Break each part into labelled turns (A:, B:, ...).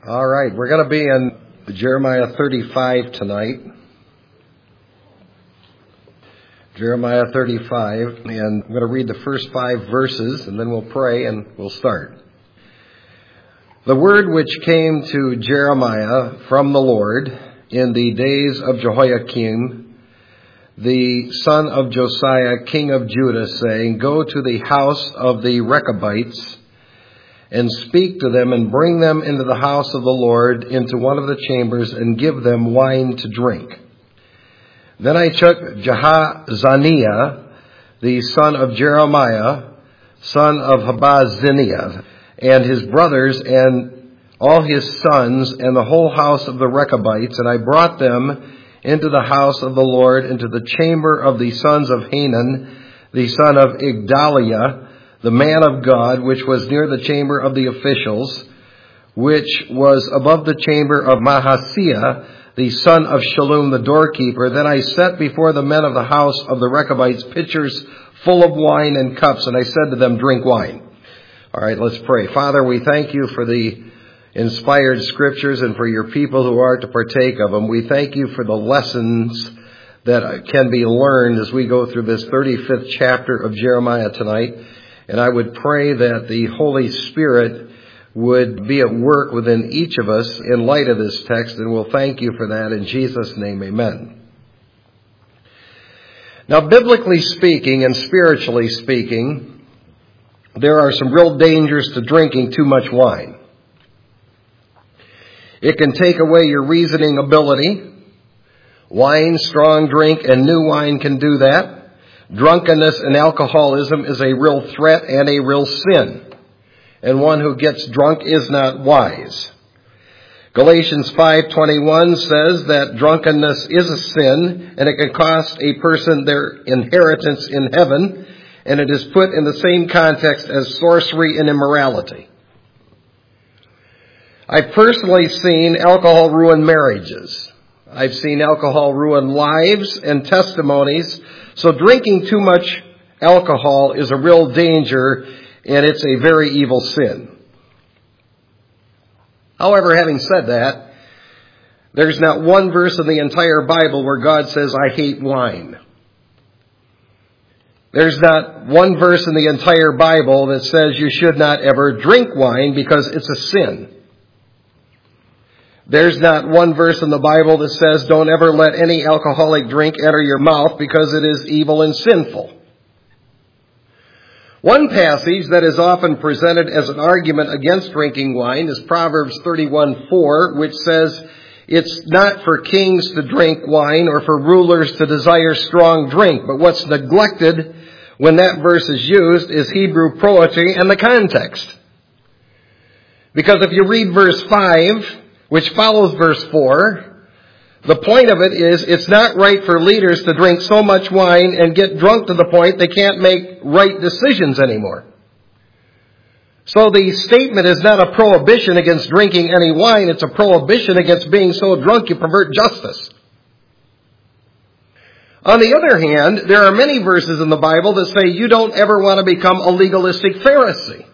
A: All right, we're going to be in Jeremiah 35 tonight. Jeremiah 35, and I'm going to read the first 5 verses, and then we'll pray and we'll start. The word which came to Jeremiah from the Lord in the days of Jehoiakim, the son of Josiah, king of Judah, saying, Go to the house of the Rechabites, and speak to them, and bring them into the house of the Lord, into one of the chambers, and give them wine to drink. Then I took Jahazaniah, the son of Jeremiah, son of Habazziniah, and his brothers, and all his sons, and the whole house of the Rechabites, and I brought them into the house of the Lord, into the chamber of the sons of Hanan, the son of Igdaliah, the man of God, which was near the chamber of the officials, which was above the chamber of Mahasiah, the son of Shallum, the doorkeeper. Then I set before the men of the house of the Rechabites pitchers full of wine and cups, and I said to them, Drink wine. All right, let's pray. Father, we thank you for the inspired scriptures and for your people who are to partake of them. We thank you for the lessons that can be learned as we go through this 35th chapter of Jeremiah tonight. And I would pray that the Holy Spirit would be at work within each of us in light of this text, and we'll thank you for that in Jesus' name, amen. Now, biblically speaking and spiritually speaking, there are some real dangers to drinking too much wine. It can take away your reasoning ability. Wine, strong drink, and new wine can do that. Drunkenness and alcoholism is a real threat and a real sin. And one who gets drunk is not wise. Galatians 5:21 says that drunkenness is a sin, and it can cost a person their inheritance in heaven, and it is put in the same context as sorcery and immorality. I've personally seen alcohol ruin marriages. I've seen alcohol ruin lives and testimonies. So drinking too much alcohol is a real danger, and it's a very evil sin. However, having said that, there's not one verse in the entire Bible where God says, I hate wine. There's not one verse in the entire Bible that says you should not ever drink wine because it's a sin. There's not one verse in the Bible that says don't ever let any alcoholic drink enter your mouth because it is evil and sinful. One passage that is often presented as an argument against drinking wine is Proverbs 31:4, which says it's not for kings to drink wine or for rulers to desire strong drink. But what's neglected when that verse is used is Hebrew poetry and the context. Because if you read verse 5, which follows verse 4, the point of it is it's not right for leaders to drink so much wine and get drunk to the point they can't make right decisions anymore. So the statement is not a prohibition against drinking any wine, it's a prohibition against being so drunk you pervert justice. On the other hand, there are many verses in the Bible that say you don't ever want to become a legalistic Pharisee.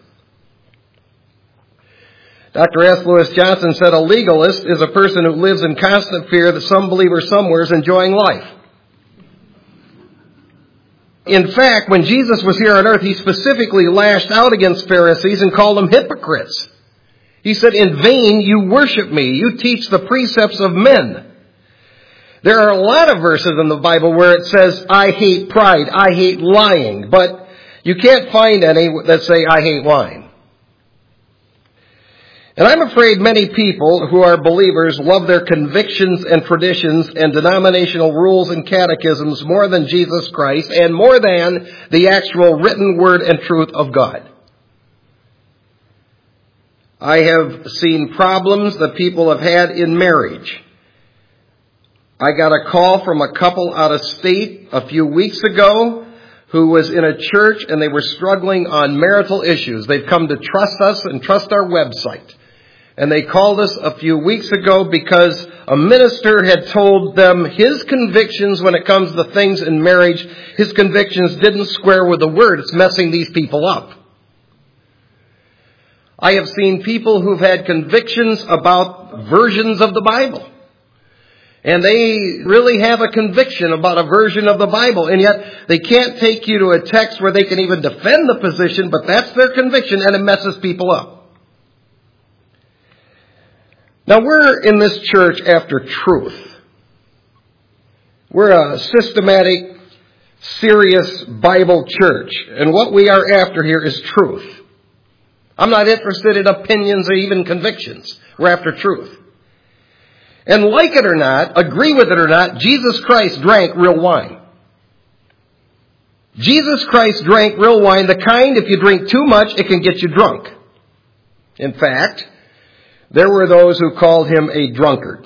A: Dr. S. Lewis Johnson said a legalist is a person who lives in constant fear that some believer somewhere is enjoying life. In fact, when Jesus was here on earth, he specifically lashed out against Pharisees and called them hypocrites. He said, in vain you worship me, you teach the precepts of men. There are a lot of verses in the Bible where it says, I hate pride, I hate lying, but you can't find any that say, I hate wine. And I'm afraid many people who are believers love their convictions and traditions and denominational rules and catechisms more than Jesus Christ and more than the actual written word and truth of God. I have seen problems that people have had in marriage. I got a call from a couple out of state a few weeks ago who was in a church and they were struggling on marital issues. They've come to trust us and trust our website. And they called us a few weeks ago because a minister had told them his convictions when it comes to things in marriage, his convictions didn't square with the word. It's messing these people up. I have seen people who've had convictions about versions of the Bible. And they really have a conviction about a version of the Bible. And yet they can't take you to a text where they can even defend the position, but that's their conviction, and it messes people up. Now, we're in this church after truth. We're a systematic, serious Bible church. And what we are after here is truth. I'm not interested in opinions or even convictions. We're after truth. And like it or not, agree with it or not, Jesus Christ drank real wine. Jesus Christ drank real wine, the kind if you drink too much, it can get you drunk. In fact, there were those who called him a drunkard.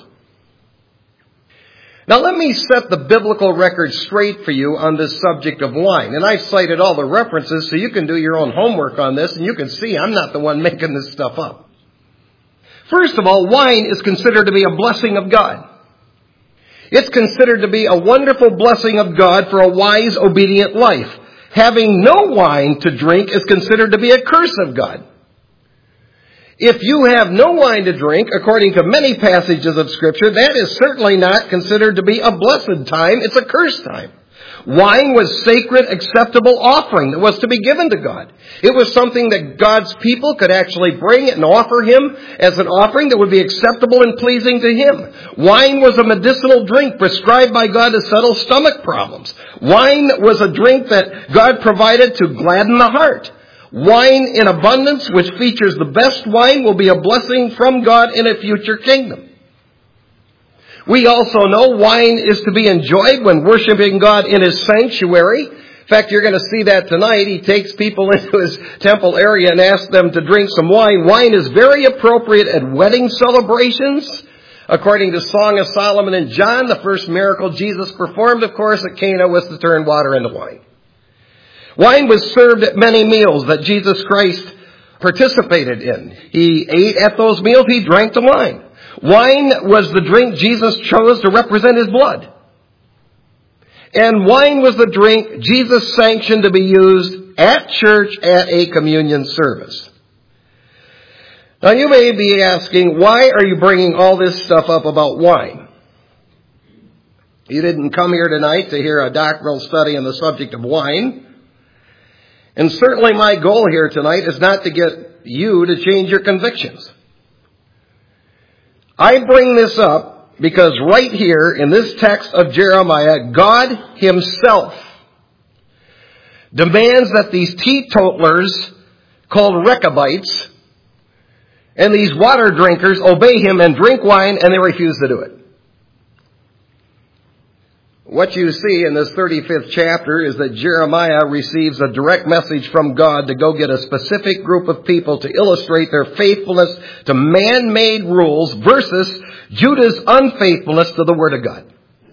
A: Now let me set the biblical record straight for you on this subject of wine. And I've cited all the references so you can do your own homework on this and you can see I'm not the one making this stuff up. First of all, wine is considered to be a blessing of God. It's considered to be a wonderful blessing of God for a wise, obedient life. Having no wine to drink is considered to be a curse of God. If you have no wine to drink, according to many passages of Scripture, that is certainly not considered to be a blessed time. It's a cursed time. Wine was sacred, acceptable offering that was to be given to God. It was something that God's people could actually bring and offer Him as an offering that would be acceptable and pleasing to Him. Wine was a medicinal drink prescribed by God to settle stomach problems. Wine was a drink that God provided to gladden the heart. Wine in abundance, which features the best wine, will be a blessing from God in a future kingdom. We also know wine is to be enjoyed when worshiping God in His sanctuary. In fact, you're going to see that tonight. He takes people into His temple area and asks them to drink some wine. Wine is very appropriate at wedding celebrations. According to Song of Solomon and John, the first miracle Jesus performed, of course, at Cana was to turn water into wine. Wine was served at many meals that Jesus Christ participated in. He ate at those meals. He drank the wine. Wine was the drink Jesus chose to represent His blood. And wine was the drink Jesus sanctioned to be used at church at a communion service. Now you may be asking, why are you bringing all this stuff up about wine? You didn't come here tonight to hear a doctoral study on the subject of wine. And certainly my goal here tonight is not to get you to change your convictions. I bring this up because right here in this text of Jeremiah, God Himself demands that these teetotalers called Rechabites and these water drinkers obey Him and drink wine, and they refuse to do it. What you see in this 35th chapter is that Jeremiah receives a direct message from God to go get a specific group of people to illustrate their faithfulness to man-made rules versus Judah's unfaithfulness to the Word of God.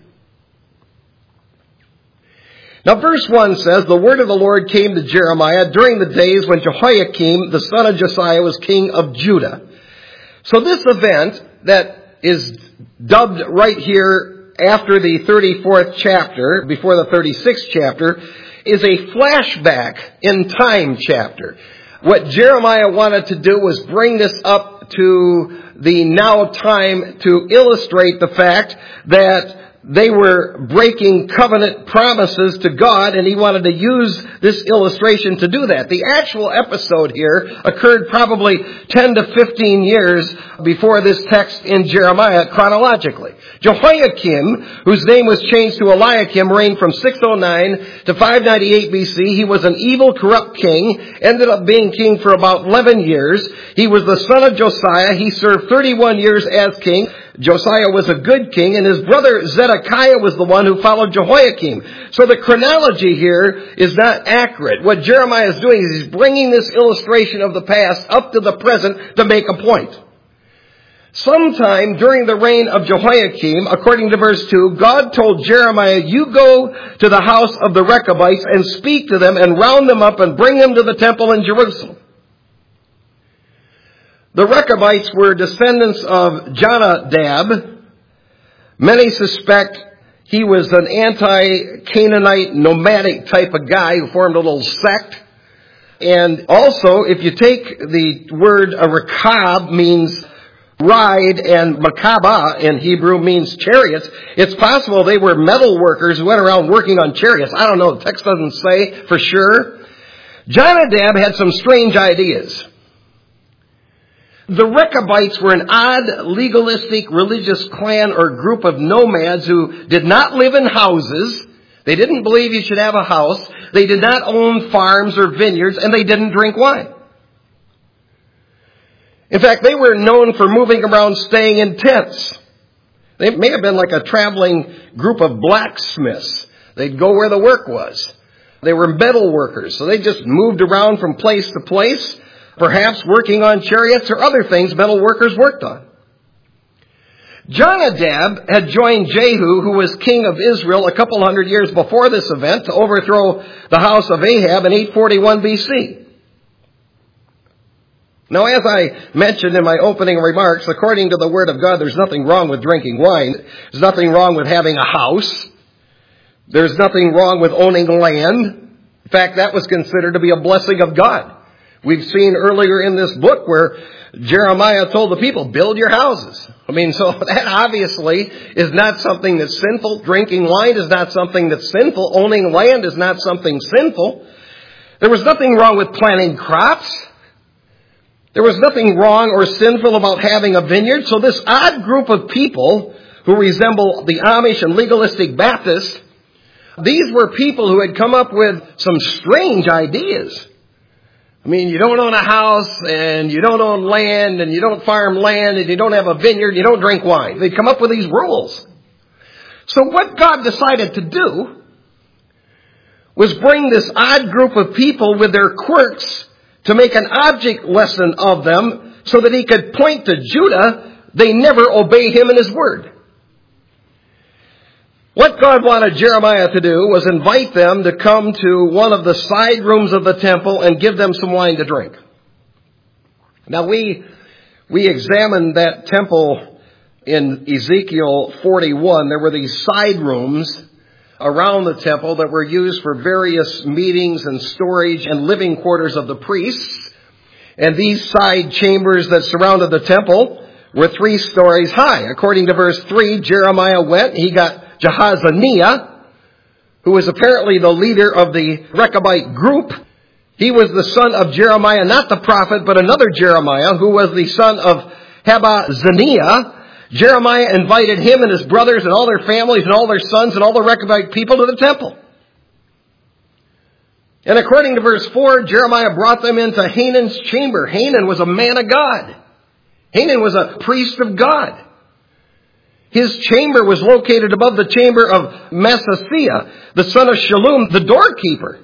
A: Now verse 1 says, the word of the Lord came to Jeremiah during the days when Jehoiakim, the son of Josiah, was king of Judah. So this event that is dubbed right here after the 34th chapter, before the 36th chapter, is a flashback in time chapter. What Jeremiah wanted to do was bring this up to the now time to illustrate the fact that they were breaking covenant promises to God, and he wanted to use this illustration to do that. The actual episode here occurred probably 10 to 15 years before this text in Jeremiah chronologically. Jehoiakim, whose name was changed to Eliakim, reigned from 609 to 598 BC. He was an evil, corrupt king, ended up being king for about 11 years. He was the son of Josiah. He served 31 years as king. Josiah was a good king, and his brother Zedekiah was the one who followed Jehoiakim. So the chronology here is not accurate. What Jeremiah is doing is he's bringing this illustration of the past up to the present to make a point. Sometime during the reign of Jehoiakim, according to verse 2, God told Jeremiah, you go to the house of the Rechabites and speak to them and round them up and bring them to the temple in Jerusalem. The Rechabites were descendants of Jonadab. Many suspect he was an anti-Canaanite nomadic type of guy who formed a little sect And also, if you take the word rakab means ride, and makaba in Hebrew means chariots, it's possible they were metal workers who went around working on chariots. I don't know, the text doesn't say for sure. Jonadab had some strange ideas. The Rechabites were an odd, legalistic, religious clan or group of nomads who did not live in houses. They didn't believe you should have a house. They did not own farms or vineyards, and they didn't drink wine. In fact, they were known for moving around staying in tents. They may have been like a traveling group of blacksmiths. They'd go where the work was. They were metal workers, so they just moved around from place to place, perhaps working on chariots or other things metal workers worked on. Jonadab had joined Jehu, who was king of Israel a couple hundred years before this event, to overthrow the house of Ahab in 841 BC. Now, as I mentioned in my opening remarks, according to the Word of God, there's nothing wrong with drinking wine. There's nothing wrong with having a house. There's nothing wrong with owning land. In fact, that was considered to be a blessing of God. We've seen earlier in this book where Jeremiah told the people, build your houses. I mean, so that obviously is not something that's sinful. Drinking wine is not something that's sinful. Owning land is not something sinful. There was nothing wrong with planting crops. There was nothing wrong or sinful about having a vineyard. So this odd group of people who resemble the Amish and legalistic Baptists, these were people who had come up with some strange ideas. I mean, you don't own a house, and you don't own land, and you don't farm land, and you don't have a vineyard, you don't drink wine. They'd come up with these rules. So what God decided to do was bring this odd group of people with their quirks to make an object lesson of them so that he could point to Judah, they never obey him and his word. What God wanted Jeremiah to do was invite them to come to one of the side rooms of the temple and give them some wine to drink. Now we examined that temple in Ezekiel 41. There were these side rooms around the temple that were used for various meetings and storage and living quarters of the priests. And these side chambers that surrounded the temple were 3 stories high. According to verse 3, Jeremiah went, he got Jahazaniah, who was apparently the leader of the Rechabite group. He was the son of Jeremiah, not the prophet, but another Jeremiah, who was the son of Habazaniah. Jeremiah invited him and his brothers and all their families and all their sons and all the Rechabite people to the temple. And according to verse 4, Jeremiah brought them into Hanan's chamber. Hanan was a man of God. Hanan was a priest of God. His chamber was located above the chamber of Maaseiah, the son of Shallum, the doorkeeper.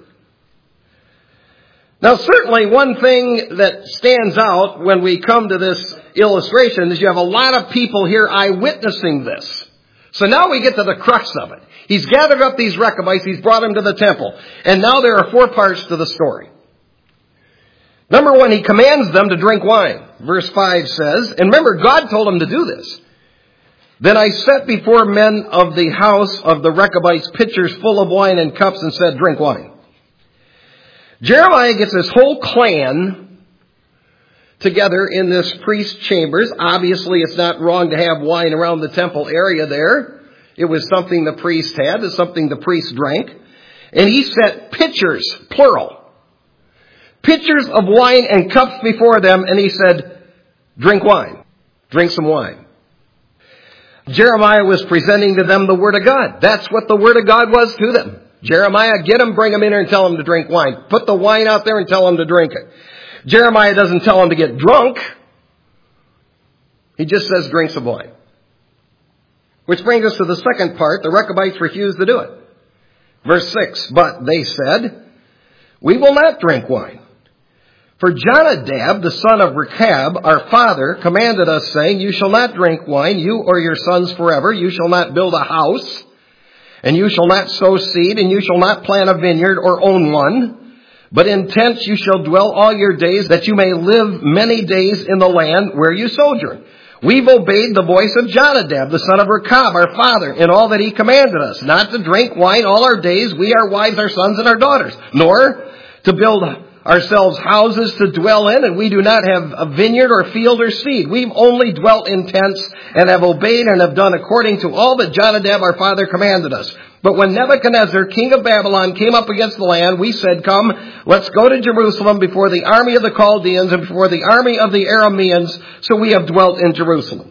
A: Now, certainly one thing that stands out when we come to this illustration is you have a lot of people here eyewitnessing this. So now we get to the crux of it. He's gathered up these Rechabites, he's brought them to the temple. And now there are 4 parts to the story. Number 1, he commands them to drink wine. Verse 5 says, and remember, God told him to do this. Then I set before men of the house of the Rechabites pitchers full of wine and cups and said, drink wine. Jeremiah gets his whole clan together in this priest's chambers. Obviously, it's not wrong to have wine around the temple area there. It was something the priest had. It's something the priest drank. And he set pitchers, plural, pitchers of wine and cups before them. And he said, drink wine. Drink some wine. Jeremiah was presenting to them the Word of God. That's what the Word of God was to them. Jeremiah, get them, bring them in here and tell them to drink wine. Put the wine out there and tell them to drink it. Jeremiah doesn't tell them to get drunk. He just says drink some wine. Which brings us to the second part. The Rechabites refused to do it. Verse 6, but they said, we will not drink wine. For Jonadab, the son of Rechab, our father, commanded us, saying, you shall not drink wine, you or your sons forever. You shall not build a house, and you shall not sow seed, and you shall not plant a vineyard or own one. But in tents you shall dwell all your days, that you may live many days in the land where you sojourn. We've obeyed the voice of Jonadab, the son of Rechab, our father, in all that he commanded us, not to drink wine all our days, we, our wives, our sons, and our daughters, nor to build ourselves houses to dwell in, and we do not have a vineyard or field or seed. We've only dwelt in tents and have obeyed and have done according to all that Jonadab our father commanded us. But when Nebuchadnezzar, king of Babylon, came up against the land, we said, come, let's go to Jerusalem before the army of the Chaldeans and before the army of the Arameans, so we have dwelt in Jerusalem.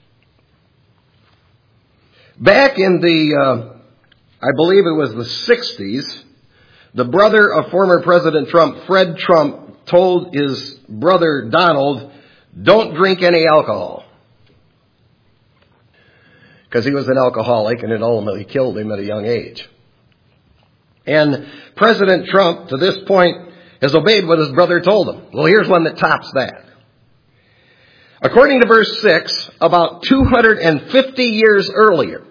A: Back in I believe it was the 60s, the brother of former President Trump, Fred Trump, told his brother Donald, don't drink any alcohol. Because he was an alcoholic and it ultimately killed him at a young age. And President Trump, to this point, has obeyed what his brother told him. Well, here's one that tops that. According to verse 6, about 250 years earlier,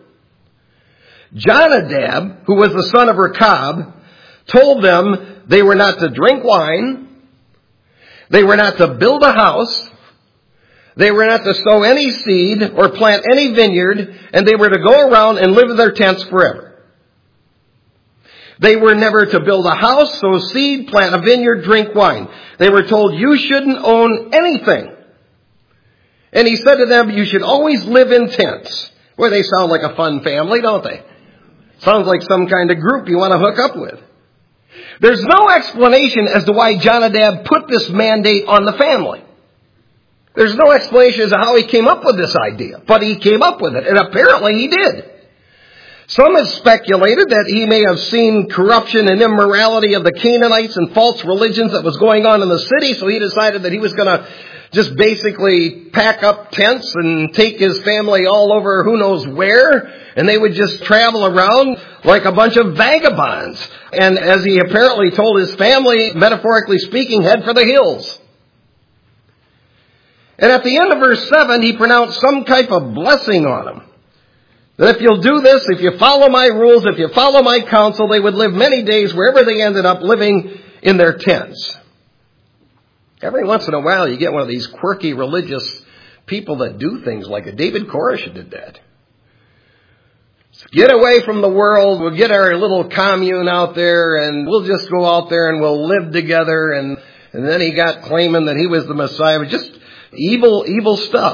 A: Jonadab, who was the son of Rechab, told them they were not to drink wine, they were not to build a house, they were not to sow any seed or plant any vineyard, and they were to go around and live in their tents forever. They were never to build a house, sow seed, plant a vineyard, drink wine. They were told you shouldn't own anything. And he said to them, you should always live in tents. Boy, they sound like a fun family, don't they? Sounds like some kind of group you want to hook up with. There's no explanation as to why Jonadab put this mandate on the family. There's no explanation as to how he came up with this idea, but he came up with it, and apparently he did. Some have speculated that he may have seen corruption and immorality of the Canaanites and false religions that was going on in the city, so he decided that he was going to just basically pack up tents and take his family all over who knows where, and they would just travel around like a bunch of vagabonds. And as he apparently told his family, metaphorically speaking, head for the hills. And at the end of verse 7, he pronounced some type of blessing on them. That if you'll do this, if you follow my rules, if you follow my counsel, they would live many days wherever they ended up living in their tents. Every once in a while, you get one of these quirky religious people that do things like it. David Koresh did that. Get away from the world. We'll get our little commune out there, and we'll just go out there and we'll live together. And then he got claiming that he was the Messiah. But just evil stuff.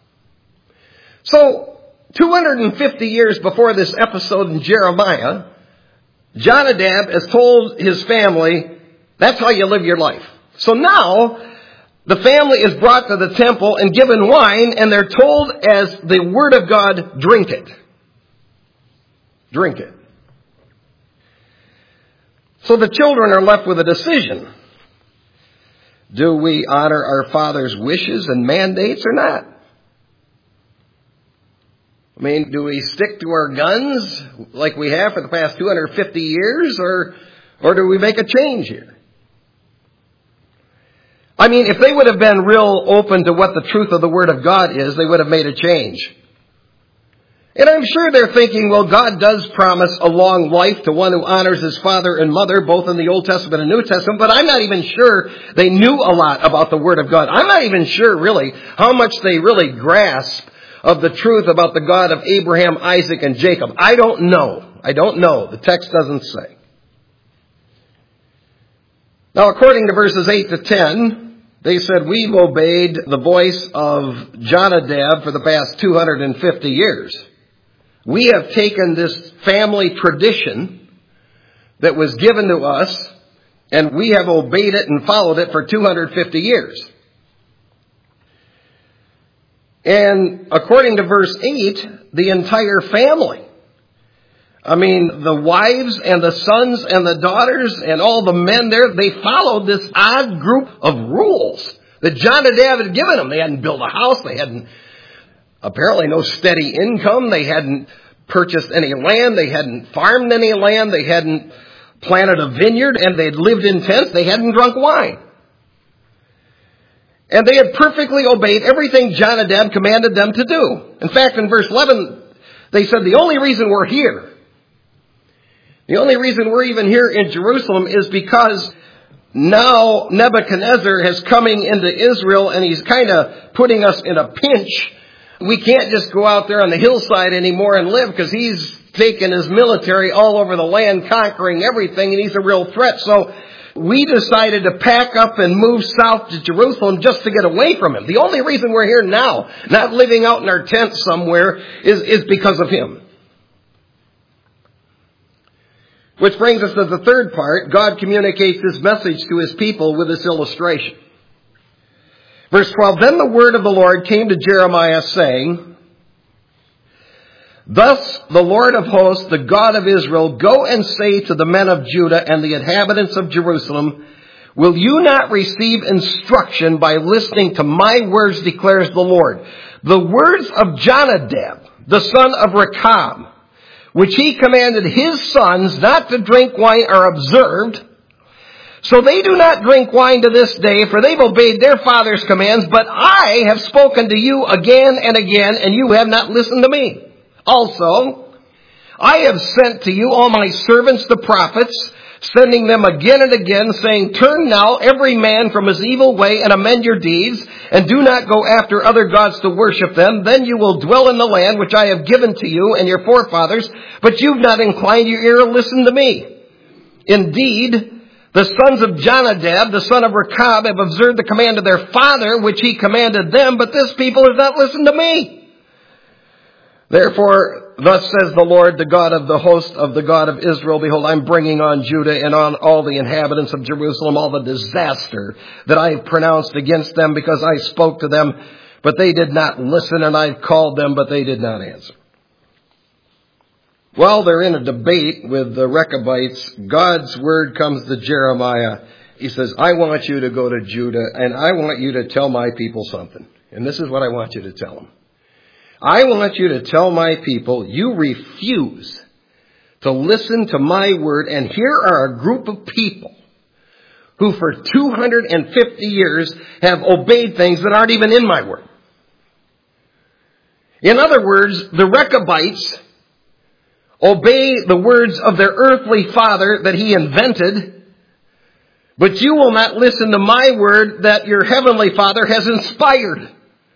A: So, 250 years before this episode in Jeremiah, Jonadab has told his family, that's how you live your life. So now, the family is brought to the temple and given wine, and they're told as the word of God, drink it. Drink it. So the children are left with a decision. Do we honor our father's wishes and mandates or not? I mean, do we stick to our guns like we have for the past 250 years, or do we make a change here? I mean, if they would have been real open to what the truth of the Word of God is, they would have made a change. And I'm sure they're thinking, well, God does promise a long life to one who honors his father and mother, both in the Old Testament and New Testament, but I'm not even sure they knew a lot about the Word of God. I'm not even sure, really, how much they really grasp of the truth about the God of Abraham, Isaac, and Jacob. I don't know. The text doesn't say. Now, according to verses 8 to 10, they said, we've obeyed the voice of Jonadab for the past 250 years. We have taken this family tradition that was given to us, and we have obeyed it and followed it for 250 years. And according to verse 8, the entire family, I mean, the wives and the sons and the daughters and all the men there, they followed this odd group of rules that Jonadab had given them. They hadn't built a house. They hadn't, apparently, no steady income. They hadn't purchased any land. They hadn't farmed any land. They hadn't planted a vineyard, and they'd lived in tents. They hadn't drunk wine. And they had perfectly obeyed everything Jonadab commanded them to do. In fact, in verse 11, they said, the only reason we're here, the only reason we're even here in Jerusalem is because now Nebuchadnezzar is coming into Israel and he's kind of putting us in a pinch. We can't just go out there on the hillside anymore and live because he's taken his military all over the land, conquering everything, and he's a real threat. So we decided to pack up and move south to Jerusalem just to get away from him. The only reason we're here now, not living out in our tent somewhere, is because of him. Which brings us to the third part. God communicates this message to his people with this illustration. Verse 12, then the word of the Lord came to Jeremiah saying, thus the Lord of hosts, the God of Israel, go and say to the men of Judah and the inhabitants of Jerusalem, will you not receive instruction by listening to my words, declares the Lord? The words of Jonadab, the son of Rechab, which he commanded his sons not to drink wine, are observed. So they do not drink wine to this day, for they've obeyed their father's commands. But I have spoken to you again and again, and you have not listened to me. Also, I have sent to you all my servants the prophets, sending them again and again, saying, turn now every man from his evil way and amend your deeds, and do not go after other gods to worship them. Then you will dwell in the land which I have given to you and your forefathers, but you've not inclined your ear to listen to me. Indeed, the sons of Jonadab, the son of Rechab, have observed the command of their father, which he commanded them, but this people has not listened to me. Therefore, thus says the Lord, the God of the host of the God of Israel, behold, I'm bringing on Judah and on all the inhabitants of Jerusalem all the disaster that I have pronounced against them, because I spoke to them, but they did not listen, and I called them, but they did not answer. While they're in a debate with the Rechabites, God's word comes to Jeremiah. He says, I want you to go to Judah, and I want you to tell my people something. And this is what I want you to tell them. I want you to tell my people, you refuse to listen to my word, and here are a group of people who for 250 years have obeyed things that aren't even in my word. In other words, the Rechabites obey the words of their earthly father that he invented, but you will not listen to my word that your heavenly Father has inspired.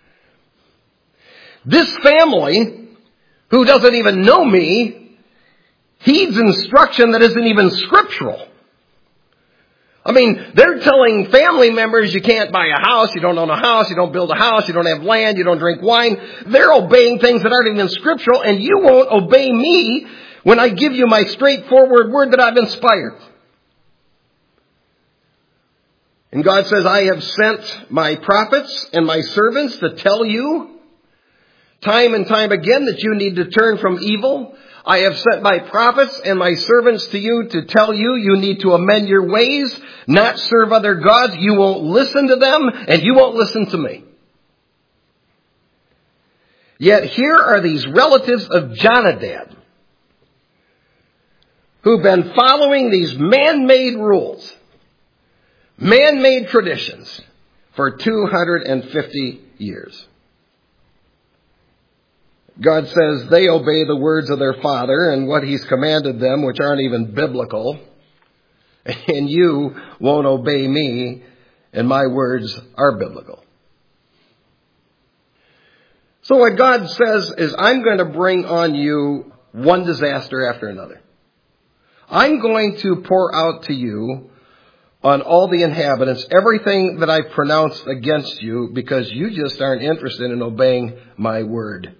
A: This family, who doesn't even know me, heeds instruction that isn't even scriptural. I mean, they're telling family members you can't buy a house, you don't own a house, you don't build a house, you don't have land, you don't drink wine. They're obeying things that aren't even scriptural, and you won't obey me when I give you my straightforward word that I've inspired. And God says, I have sent my prophets and my servants to tell you time and time again that you need to turn from evil. I have sent my prophets and my servants to you to tell you you need to amend your ways, not serve other gods. You won't listen to them, and you won't listen to me. Yet here are these relatives of Jonadab who've been following these man-made rules, man-made traditions for 250 years. God says they obey the words of their father and what he's commanded them, which aren't even biblical. And you won't obey me, and my words are biblical. So what God says is, I'm going to bring on you one disaster after another. I'm going to pour out to you on all the inhabitants everything that I've pronounced against you, because you just aren't interested in obeying my word.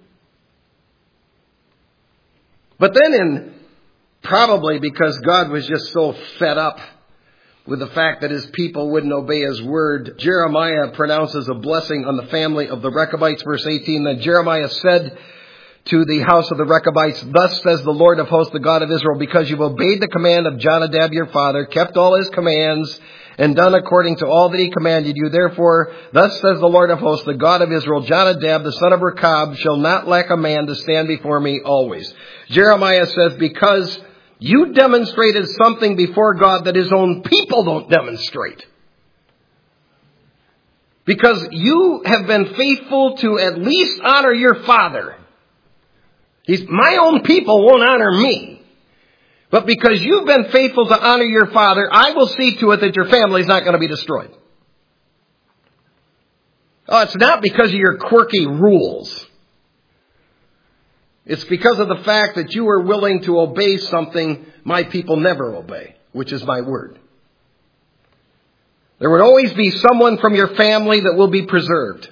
A: But then probably because God was just so fed up with the fact that his people wouldn't obey his word, Jeremiah pronounces a blessing on the family of the Rechabites. Verse 18, then Jeremiah said to the house of the Rechabites, thus says the Lord of hosts, the God of Israel, because you've obeyed the command of Jonadab your father, kept all his commands, and done according to all that he commanded you. Therefore, thus says the Lord of hosts, the God of Israel, Jonadab, the son of Rechab, shall not lack a man to stand before me always. Jeremiah says, because you demonstrated something before God that his own people don't demonstrate. Because you have been faithful to at least honor your father. My own people won't honor me. But because you've been faithful to honor your father, I will see to it that your family is not going to be destroyed. Oh, it's not because of your quirky rules. It's because of the fact that you are willing to obey something my people never obey, which is my word. There would always be someone from your family that will be preserved.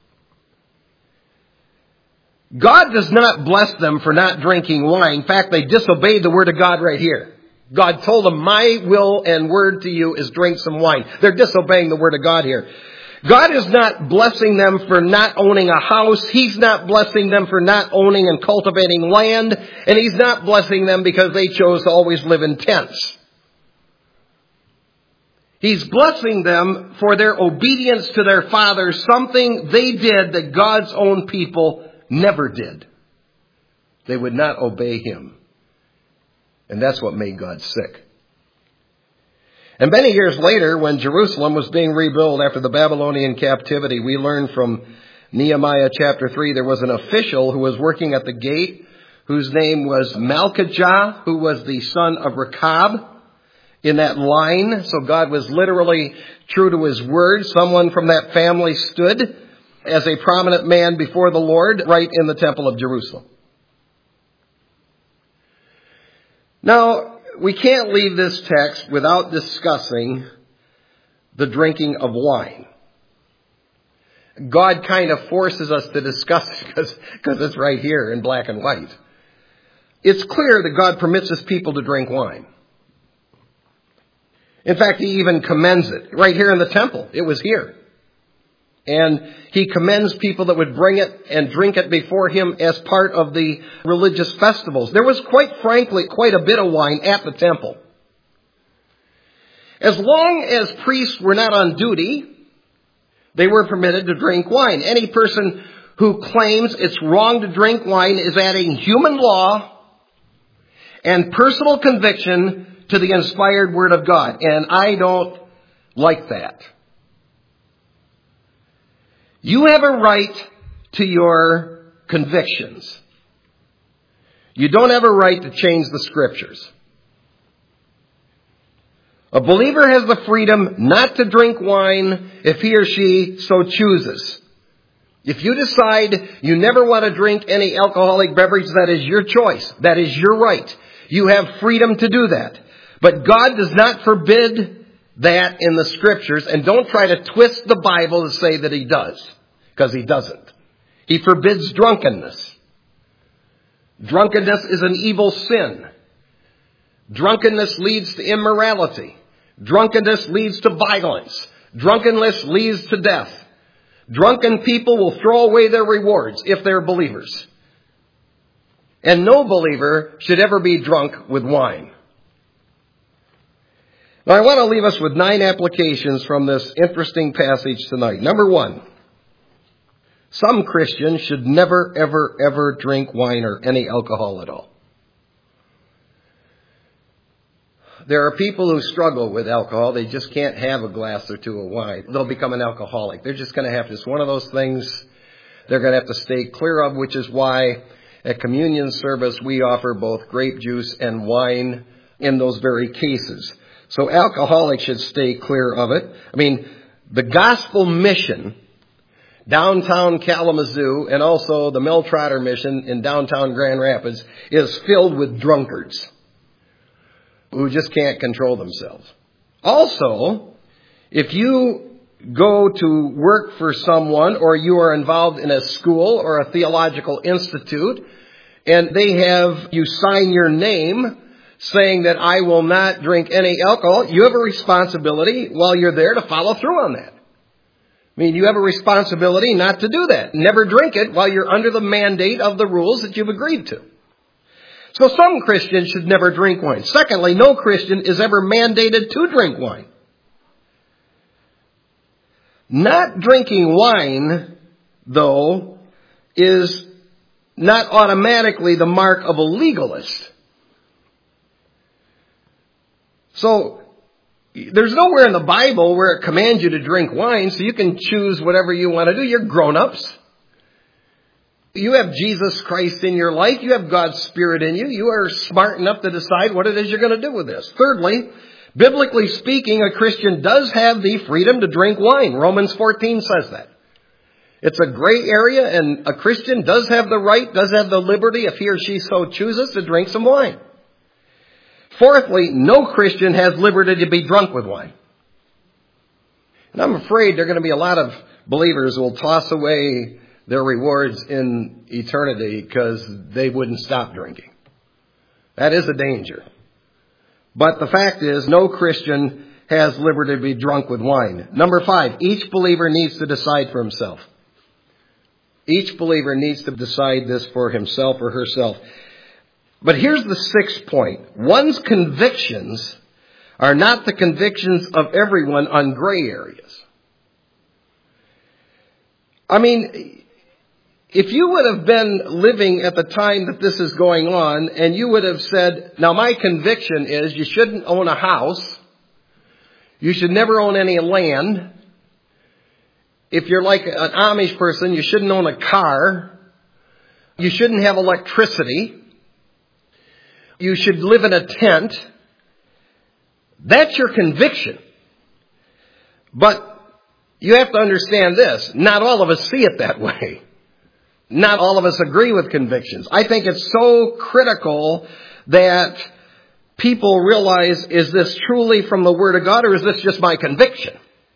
A: God does not bless them for not drinking wine. In fact, they disobeyed the word of God right here. God told them, my will and word to you is drink some wine. They're disobeying the word of God here. God is not blessing them for not owning a house. He's not blessing them for not owning and cultivating land. And He's not blessing them because they chose to always live in tents. He's blessing them for their obedience to their father, something they did that God's own people never did. They would not obey Him. And that's what made God sick. And many years later, when Jerusalem was being rebuilt after the Babylonian captivity, we learned from Nehemiah chapter 3, there was an official who was working at the gate, whose name was Malchijah, who was the son of Rechab in that line. So God was literally true to His word. Someone from that family stood as a prominent man before the Lord right in the temple of Jerusalem. Now, we can't leave this text without discussing the drinking of wine. God kind of forces us to discuss it because it's right here in black and white. It's clear that God permits His people to drink wine. In fact, He even commends it. Right here in the temple, it was here. And He commends people that would bring it and drink it before Him as part of the religious festivals. There was, quite frankly, quite a bit of wine at the temple. As long as priests were not on duty, they were permitted to drink wine. Any person who claims it's wrong to drink wine is adding human law and personal conviction to the inspired Word of God. And I don't like that. You have a right to your convictions. You don't have a right to change the Scriptures. A believer has the freedom not to drink wine if he or she so chooses. If you decide you never want to drink any alcoholic beverage, that is your choice. That is your right. You have freedom to do that. But God does not forbid that in the Scriptures, and don't try to twist the Bible to say that He does, because He doesn't. He forbids drunkenness. Drunkenness is an evil sin. Drunkenness leads to immorality. Drunkenness leads to violence. Drunkenness leads to death. Drunken people will throw away their rewards if they're believers. And no believer should ever be drunk with wine. Now, I want to leave us with 9 applications from this interesting passage tonight. Number 1, some Christians should never, ever, ever drink wine or any alcohol at all. There are people who struggle with alcohol. They just can't have a glass or two of wine. They'll become an alcoholic. They're just going to have to. It's one of those things they're going to have to stay clear of, which is why at communion service we offer both grape juice and wine in those very cases. So alcoholics should stay clear of it. I mean, the gospel mission, downtown Kalamazoo, and also the Mel Trotter mission in downtown Grand Rapids, is filled with drunkards who just can't control themselves. Also, if you go to work for someone or you are involved in a school or a theological institute and they have you sign your name saying that I will not drink any alcohol, you have a responsibility while you're there to follow through on that. I mean, you have a responsibility not to do that. Never drink it while you're under the mandate of the rules that you've agreed to. So some Christians should never drink wine. Secondly, no Christian is ever mandated to drink wine. Not drinking wine, though, is not automatically the mark of a legalist. So, there's nowhere in the Bible where it commands you to drink wine, so you can choose whatever you want to do. You're grown-ups. You have Jesus Christ in your life. You have God's Spirit in you. You are smart enough to decide what it is you're going to do with this. Thirdly, biblically speaking, a Christian does have the freedom to drink wine. Romans 14 says that. It's a gray area, and a Christian does have the right, does have the liberty, if he or she so chooses, to drink some wine. Fourthly, no Christian has liberty to be drunk with wine. And I'm afraid there are going to be a lot of believers who will toss away their rewards in eternity because they wouldn't stop drinking. That is a danger. But the fact is, no Christian has liberty to be drunk with wine. Number 5, each believer needs to decide for himself. Each believer needs to decide this for himself or herself. But here's the 6th point. One's convictions are not the convictions of everyone on gray areas. I mean, if you would have been living at the time that this is going on, and you would have said, now my conviction is you shouldn't own a house, you should never own any land. If you're like an Amish person, you shouldn't own a car. You shouldn't have electricity. You should live in a tent. That's your conviction. But you have to understand this. Not all of us see it that way. Not all of us agree with convictions. I think it's so critical that people realize, is this truly from the Word of God, or is this just my conviction?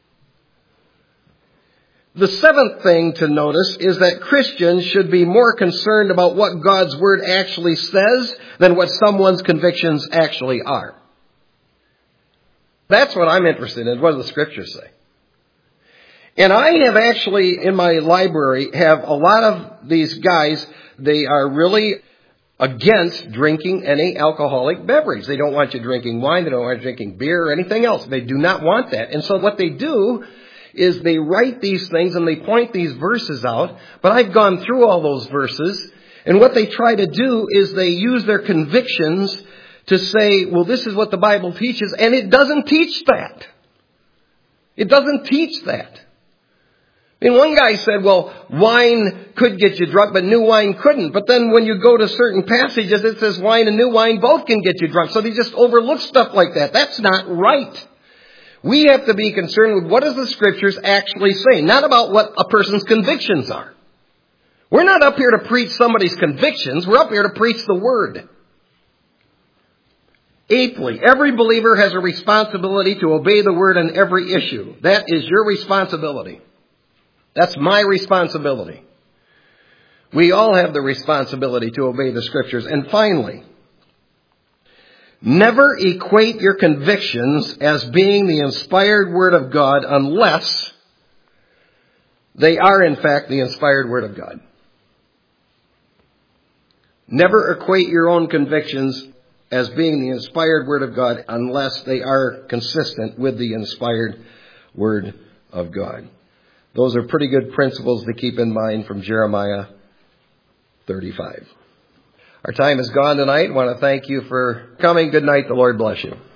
A: The 7th thing to notice is that Christians should be more concerned about what God's Word actually says than what someone's convictions actually are. That's what I'm interested in. What do the Scriptures say? And I have actually, in my library, have a lot of these guys, they are really against drinking any alcoholic beverage. They don't want you drinking wine, they don't want you drinking beer or anything else. They do not want that. And so what they do is they write these things and they point these verses out. But I've gone through all those verses, and what they try to do is they use their convictions to say, well, this is what the Bible teaches, and it doesn't teach that. It doesn't teach that. And one guy said, well, wine could get you drunk, but new wine couldn't. But then when you go to certain passages, it says wine and new wine both can get you drunk. So they just overlook stuff like that. That's not right. We have to be concerned with what does the Scriptures actually say, not about what a person's convictions are. We're not up here to preach somebody's convictions. We're up here to preach the Word. 8thly, every believer has a responsibility to obey the Word on every issue. That is your responsibility. That's my responsibility. We all have the responsibility to obey the Scriptures. And finally, never equate your convictions as being the inspired Word of God unless they are, in fact, the inspired Word of God. Never equate your own convictions as being the inspired Word of God unless they are consistent with the inspired Word of God. Those are pretty good principles to keep in mind from Jeremiah 35. Our time is gone tonight. I want to thank you for coming. Good night. The Lord bless you.